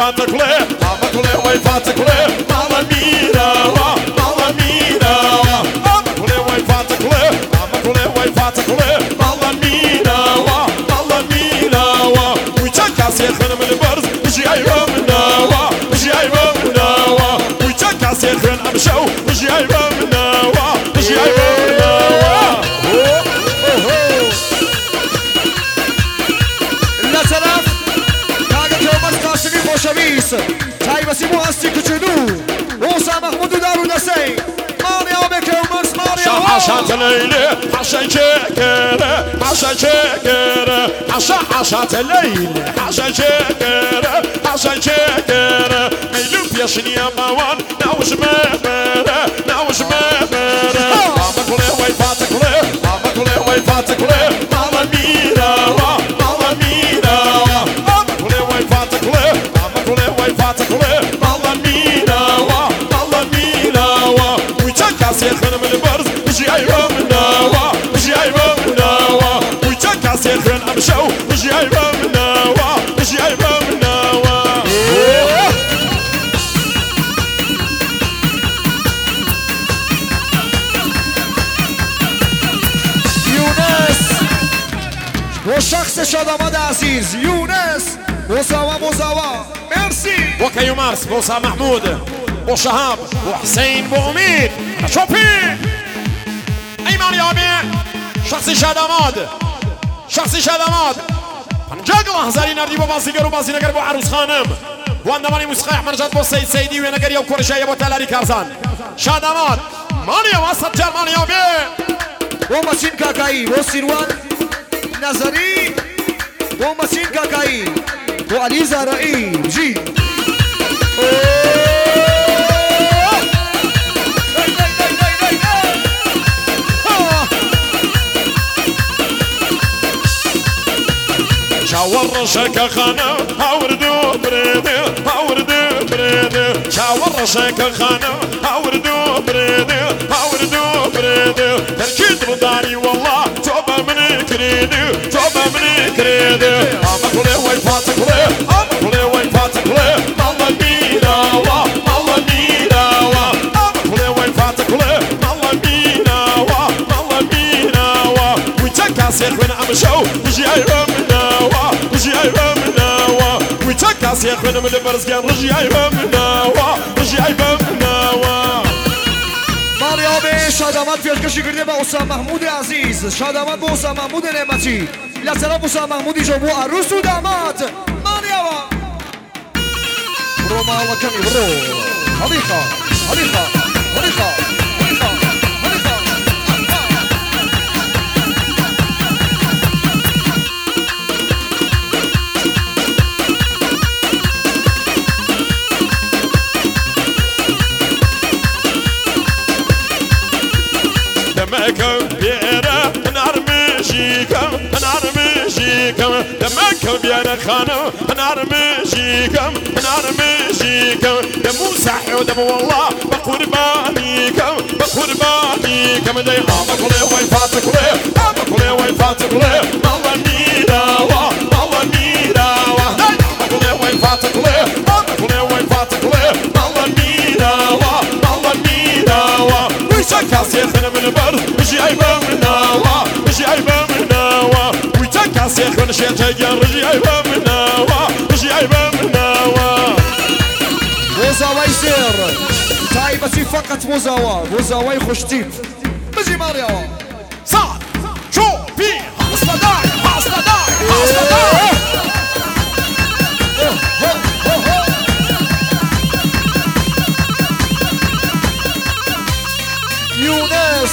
فاتكله أمكله وي فاتكله مالا ميراوا مالا ميراوا أمكله وي فاتكله أمكله وي فاتكله مالا ميراوا مالا ميراوا ويتكاس يخن من البرز جاي بمناوا جاي بمناوا ويتكاس يخن أمشو جاي بمناوا جاي بمناوا لا ترف كاغا توماس قاسمي خوشویس تایبسی مو هستی کچدو موسى محمود دارو نسی ماريا بكومس ماريا عشات ليلة عشان شكرة عشان شكرة عشات ليلة عشان شكرة عشان شكرة ميلوب يا شنيا موان ناوش مبرة ناوش مبرة ماما كله وي فاتك له ماما كله وي فاتك له ماما ميراوا ماما ميراوا ماما كله وي فاتك له ماما كله وي فاتك له ماما ميراوا ماما ميراوا ويتكاس يخن من البرز جاي بمناوا جاي بمناوا ويتكاس يخن أمشو جاي بمناوا جاي بمناوا يونس والشخص شاداماد عزيز يونس مزاوا ميرسي وكيو مارس موسى محمود وشهاب وحسين بوميد شوبي ايمان يابي شخصي شاداماد شخصي شاداماد هنجاقل هزاري نردي بباسي قرو باسي نقر بو عروس خانم واندماني موسيقى احمد نجات بو سيد سيدي ونقر يو كورشايا بو تلاري كارزان شاداماد مانيا واسط جرمان يابي ومسين كاكاي وسيروان نظري ومسين كاكاي وعلي زرائي جي شاور شكا خانه هاوردو بريدي هاوردو بريدي شاور شكا خانه هاوردو بريدي هاوردو بريدي تركيد رداني والله توبة من كريدي توبة من كريدي أما كله وين فاتك له أما كله وين فاتك له مالا ميراوا مالا ميراوا أما كله وين فاتك له مالا ميراوا مالا ميراوا ويتكاس يخوين أمشو جاي بمناوا جاي بمناوا ويتكاس يخوين من البرزقان جاي بمناوا جاي بمناوا ماريا به شادامات فیلکشی کرده با حسام محمود عزیز شادامات با حسام محمود نعمتی لطرف حسام محمودی جو بو عروس و داماد ماريا برو مالا کمی برو حلیقا حلیقا حلیقا حلیقا حلیقا دمك بيرة نار مشيكم نار مشيكم دمك بيرة خانو نار مشيكم نار مشيكم دمو صحي ودمو والله بقربانيكم بقربانيكم داي أمك ليه وين فاتك ليه أمك ليه وين فاتك ليه مالا ميراوا مالا ميراوا أمك ليه وين فاتك ليه أمك ليه وين فاتك ليه مالا ميراوا مالا ميراوا ويتكاس يخن من البر جاي بمناوا جاي بمناوا ويتكاس يخن شيتجر جاي بمناوا جاي بمناوا مزاوا يصير تايبتي فقط مزاوا خوشتيب بجي ماريا صار شو بي هاستا داي هاستا داي هاستا داي يونس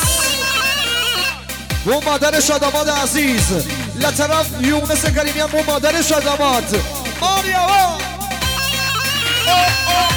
و مادر شاداماد عزیز لطرف یونس کریمیان و مادر شاداماد ماریا